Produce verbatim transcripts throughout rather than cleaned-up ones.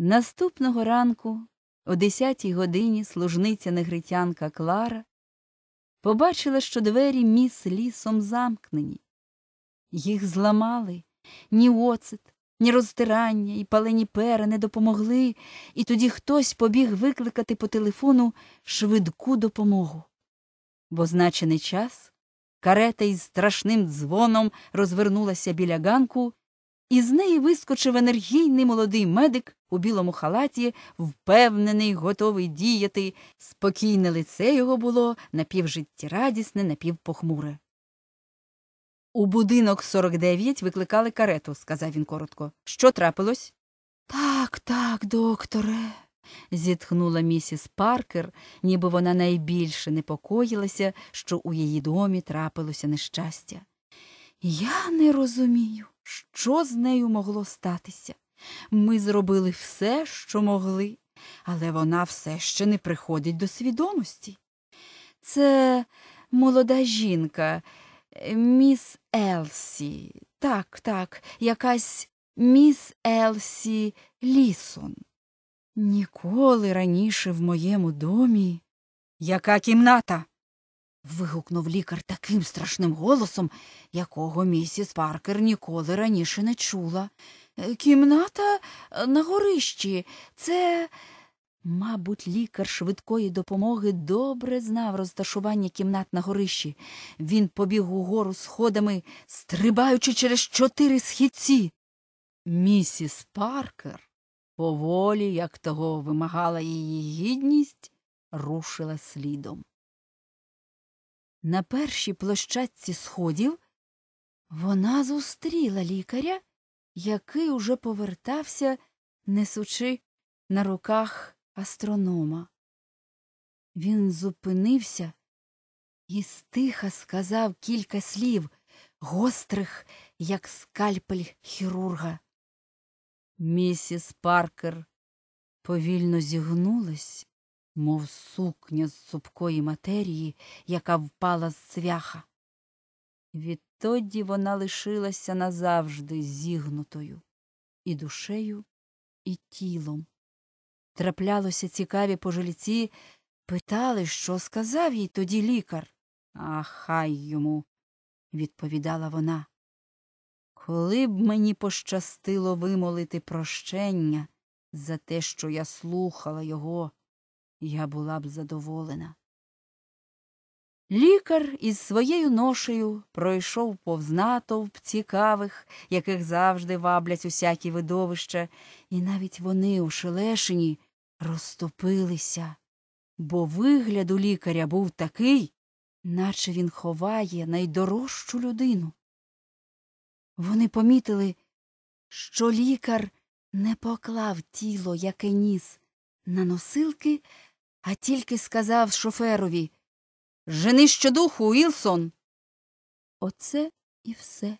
Наступного ранку, о десятій годині, служниця-негритянка Клара побачила, що двері міс Лісом замкнені. Їх зламали, ні оцет, ні розтирання і палені пера не допомогли, і тоді хтось побіг викликати по телефону швидку допомогу. В означений час карета із страшним дзвоном розвернулася біля ганку, і з неї вискочив енергійний молодий медик у білому халаті, впевнений, готовий діяти. Спокійне лице його було напівжиттєрадісне, напівпохмуре. «У будинок сорок дев'ять викликали карету», – сказав він коротко. «Що трапилось?» «Так, так, докторе», – зітхнула місіс Паркер, ніби вона найбільше непокоїлася, що у її домі трапилося нещастя. «Я не розумію, що з нею могло статися. Ми зробили все, що могли, але вона все ще не приходить до свідомості. Це молода жінка, міс Елсі, так, так, якась міс Елсі Лісон. Ніколи раніше в моєму домі...» «Яка кімната?» – вигукнув лікар таким страшним голосом, якого місіс Паркер ніколи раніше не чула. «Кімната на горищі. Це...» Мабуть, лікар швидкої допомоги добре знав розташування кімнат на горищі. Він побіг угору сходами, стрибаючи через чотири східці. Місіс Паркер, поволі, як того вимагала її гідність, рушила слідом. На першій площадці сходів вона зустріла лікаря, який уже повертався, несучи на руках астронома. Він зупинився і стиха сказав кілька слів, гострих, як скальпель хірурга. Місіс Паркер повільно зігнулась, мов сукня з цупкої матерії, яка впала з цвяха. Відтоді вона лишилася назавжди зігнутою і душею, і тілом. Траплялося, цікаві пожиліці питали, що сказав їй тоді лікар. «А хай йому», – відповідала вона. «Коли б мені пощастило вимолити прощення за те, що я слухала його, я була б задоволена». Лікар із своєю ношею пройшов повз натовп цікавих, яких завжди ваблять усякі видовища, і навіть вони, ошелешені, розступилися, бо вигляд у лікаря був такий, наче він ховає найдорожчу людину. Вони помітили, що лікар не поклав тіло, яке ніс, на носилки, а тільки сказав шоферові: «Жени щодуху, Уілсон!» Оце і все.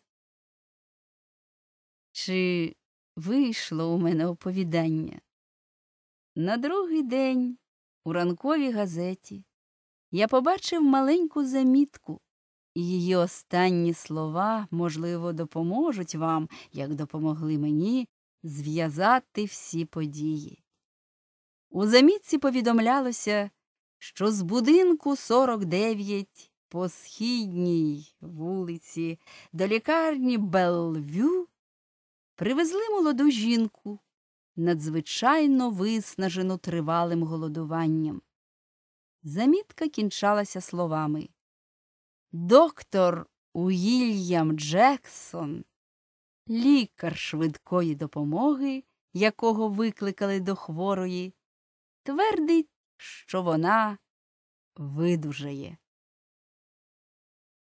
Чи вийшло у мене оповідання? На другий день у ранковій газеті я побачив маленьку замітку, і її останні слова, можливо, допоможуть вам, як допомогли мені, зв'язати всі події. У замітці повідомлялося, що з будинку сорок дев'ять по східній вулиці до лікарні Беллвю привезли молоду жінку, надзвичайно виснажену тривалим голодуванням. Замітка кінчалася словами: «Доктор Уільям Джексон, лікар швидкої допомоги, якого викликали до хворої, твердить, що вона видужає».